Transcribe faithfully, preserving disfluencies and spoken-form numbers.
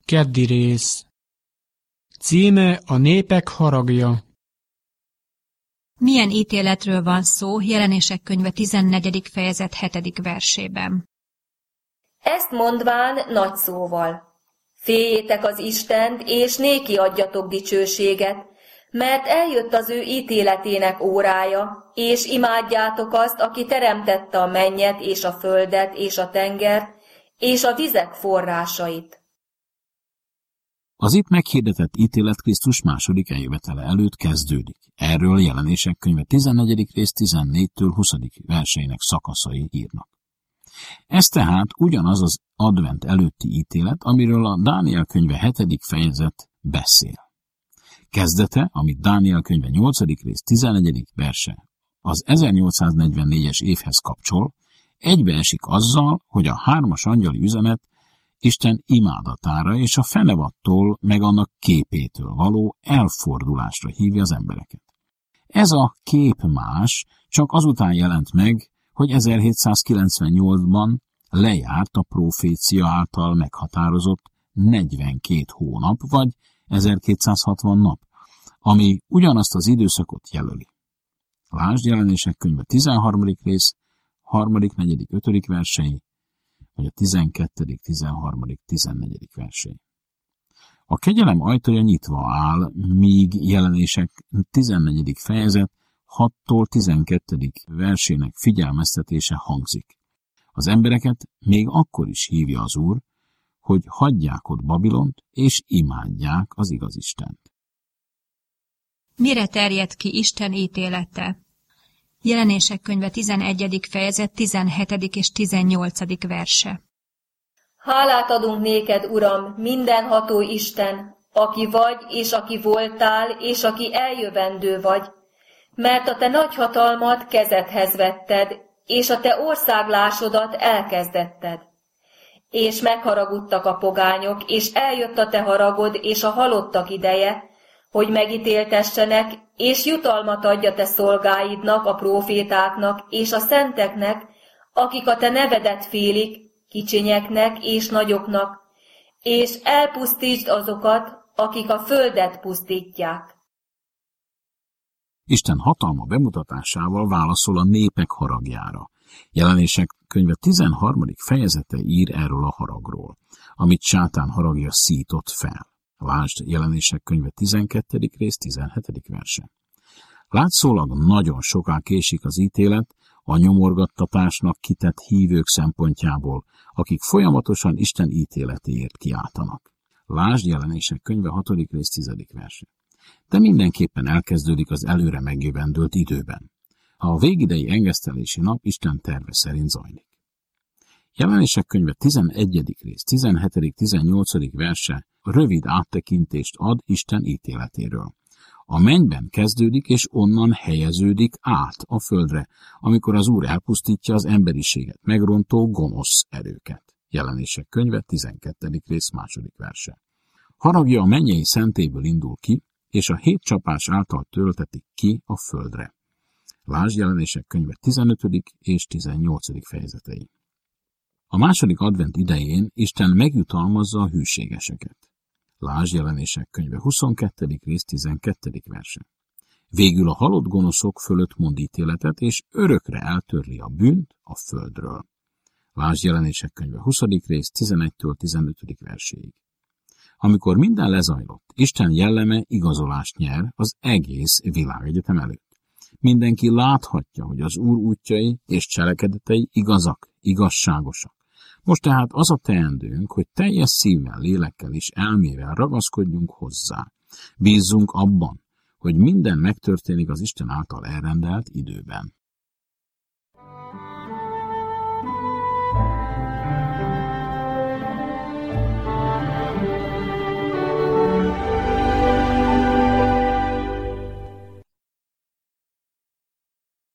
Keddi rész. Címe a népek haragja. Milyen ítéletről van szó Jelenések könyve tizennegyedik fejezet hetedik versében? Ezt mondván nagy szóval. Féljétek az Istent, és néki adjatok dicsőséget, mert eljött az ő ítéletének órája, és imádjátok azt, aki teremtette a mennyet és a földet és a tengert, és a vizek forrásait. Az itt meghirdetett ítélet Krisztus második eljövetele előtt kezdődik. Erről Jelenések könyve tizennegyedik rész tizennégytől huszadik verseinek szakaszai írnak. Ez tehát ugyanaz az advent előtti ítélet, amiről a Dániel könyve hetedik fejezet beszél. Kezdete, amit Dániel könyve nyolcadik rész tizennegyedik verse az ezernyolcszáznegyvennégyes évhez kapcsol, egybeesik azzal, hogy a hármas angyali üzenet Isten imádatára és a fenevattól meg annak képétől való elfordulásra hívja az embereket. Ez a képmás csak azután jelent meg, hogy ezerhétszázkilencvennyolcban lejárt a prófécia által meghatározott negyvenkét hónap, vagy ezerkétszázhatvan nap, ami ugyanazt az időszakot jelöli. Lásd Jelenések könyve tizenharmadik rész, harmadik, negyedik, ötödik versei, vagy a tizenkettedik, tizenharmadik, tizennegyedik versei. A kegyelem ajtaja nyitva áll, míg Jelenések tizennegyedik fejezet hattól tizenkettedik versének figyelmeztetése hangzik. Az embereket még akkor is hívja az Úr, hogy hagyják ott Babilont, és imádják az igaz Istent. Mire terjed ki Isten ítélete? Jelenések könyve tizenegyedik fejezet tizenhetedik és tizennyolcadik verse. Hálát adunk néked, Uram, mindenható Isten, aki vagy, és aki voltál, és aki eljövendő vagy, mert a te nagy hatalmat kezedhez vetted, és a te országlásodat elkezdetted. És megharagudtak a pogányok, és eljött a te haragod, és a halottak ideje, hogy megítéltessenek, és jutalmat adja te szolgáidnak, a prófétáknak, és a szenteknek, akik a te nevedet félik, kicsinyeknek és nagyoknak, és elpusztítsd azokat, akik a földet pusztítják. Isten hatalma bemutatásával válaszol a népek haragjára. Jelenések könyve tizenharmadik fejezete ír erről a haragról, amit sátán haragja szított fel. Lásd Jelenések könyve tizenkettedik rész tizenhetedik verse. Látszólag nagyon soká késik az ítélet a nyomorgattatásnak kitett hívők szempontjából, akik folyamatosan Isten ítéletéért kiáltanak. Lásd Jelenések könyve hatodik rész tizedik verse. De mindenképpen elkezdődik az előre megjövendőlt időben. A végidei engesztelési nap Isten terve szerint zajlik. Jelenések könyve tizenegyedik rész tizenhetedik tizennyolcadik verse rövid áttekintést ad Isten ítéletéről. A mennyben kezdődik, és onnan helyeződik át a földre, amikor az Úr elpusztítja az emberiséget megrontó gonosz erőket. Jelenések könyve tizenkettedik rész második verse. Haragja a mennyei szentéből indul ki, és a hét csapás által töltetik ki a földre. Lásd Jelenések könyve tizenötödik és tizennyolcadik fejezetei. A második advent idején Isten megjutalmazza a hűségeseket. Lásd Jelenések könyve huszonkettedik rész tizenkettedik verse. Végül a halott gonoszok fölött mond ítéletet, és örökre eltörli a bűnt a földről. Lásd Jelenések könyve huszadik rész tizenegytől tizenötödik verséig. Amikor minden lezajlott, Isten jelleme igazolást nyer az egész világegyetem előtt. Mindenki láthatja, hogy az Úr útjai és cselekedetei igazak, igazságosak. Most tehát az a teendőnk, hogy teljes szívvel, lélekkel és elmével ragaszkodjunk hozzá. Bízzunk abban, hogy minden megtörténik az Isten által elrendelt időben.